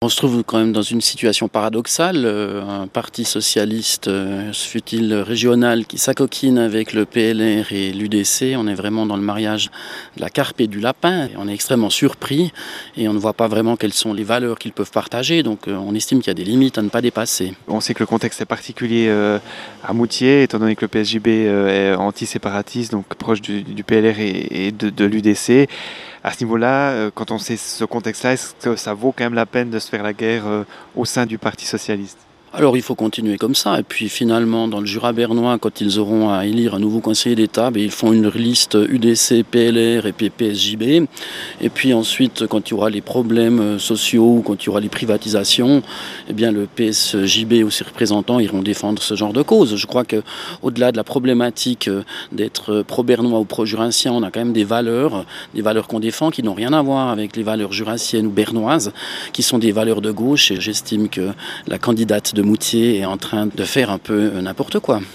On se trouve quand même dans une situation paradoxale, un parti socialiste, fût-il régional, qui s'acoquine avec le PLR et l'UDC. On est vraiment dans le mariage de la carpe et du lapin. Et on est extrêmement surpris et on ne voit pas vraiment quelles sont les valeurs qu'ils peuvent partager. Donc on estime qu'il y a des limites à ne pas dépasser. On sait que le contexte est particulier à Moutier, étant donné que le PSJB est anti-séparatiste, donc proche du PLR et de l'UDC. À ce niveau-là, quand on sait ce contexte-là, est-ce que ça vaut quand même la peine de se faire la guerre au sein du Parti socialiste ? Alors il faut continuer comme ça. Et puis finalement, dans le Jura bernois, quand ils auront à élire un nouveau conseiller d'État, ils font une liste UDC, PLR et puis PSJB. Et puis ensuite, quand il y aura les problèmes sociaux, quand il y aura les privatisations, le PSJB ou ses représentants iront défendre ce genre de cause. Je crois qu'au-delà de la problématique d'être pro-bernois ou pro-jurassien, on a quand même des valeurs qu'on défend qui n'ont rien à voir avec les valeurs jurassiennes ou bernoises, qui sont des valeurs de gauche. Et j'estime que la candidate de Moutier est en train de faire un peu n'importe quoi.